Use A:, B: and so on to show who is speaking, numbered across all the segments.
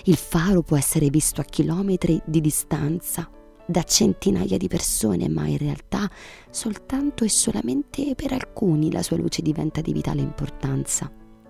A: Il faro può essere visto a chilometri di distanza, da centinaia di persone, ma in realtà soltanto e solamente per alcuni la sua luce diventa di vitale importanza.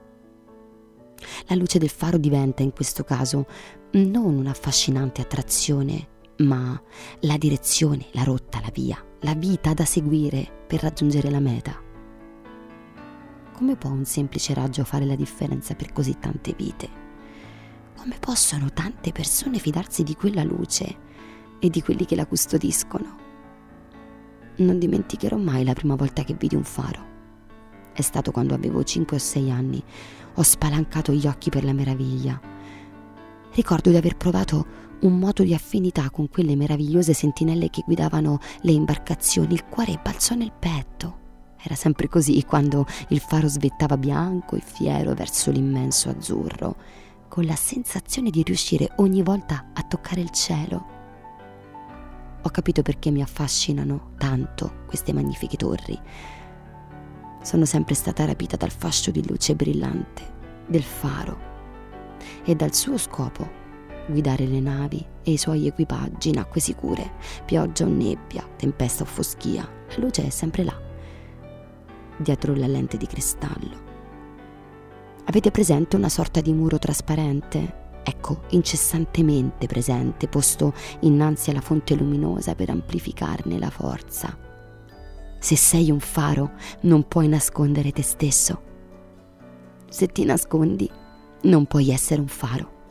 A: La luce del faro diventa in questo caso non un'affascinante attrazione, ma la direzione, la rotta, la via, la vita da seguire per raggiungere la meta. Come può un semplice raggio fare la differenza per così tante vite? Come possono tante persone fidarsi di quella luce e di quelli che la custodiscono? Non dimenticherò mai la prima volta che vidi un faro. È stato quando avevo 5 o 6 anni. Ho spalancato gli occhi per la meraviglia. Ricordo di aver provato un moto di affinità con quelle meravigliose sentinelle che guidavano le imbarcazioni. Il cuore balzò nel petto. Era sempre così quando il faro svettava bianco e fiero verso l'immenso azzurro, con la sensazione di riuscire ogni volta a toccare il cielo. Ho capito perché mi affascinano tanto queste magnifiche torri. Sono sempre stata rapita dal fascio di luce brillante del faro e dal suo scopo: guidare le navi e i suoi equipaggi in acque sicure, pioggia o nebbia, tempesta o foschia. La luce è sempre là, dietro la lente di cristallo. Avete presente una sorta di muro trasparente? Ecco, incessantemente presente, posto innanzi alla fonte luminosa per amplificarne la forza. Se sei un faro, non puoi nascondere te stesso. Se ti nascondi, non puoi essere un faro.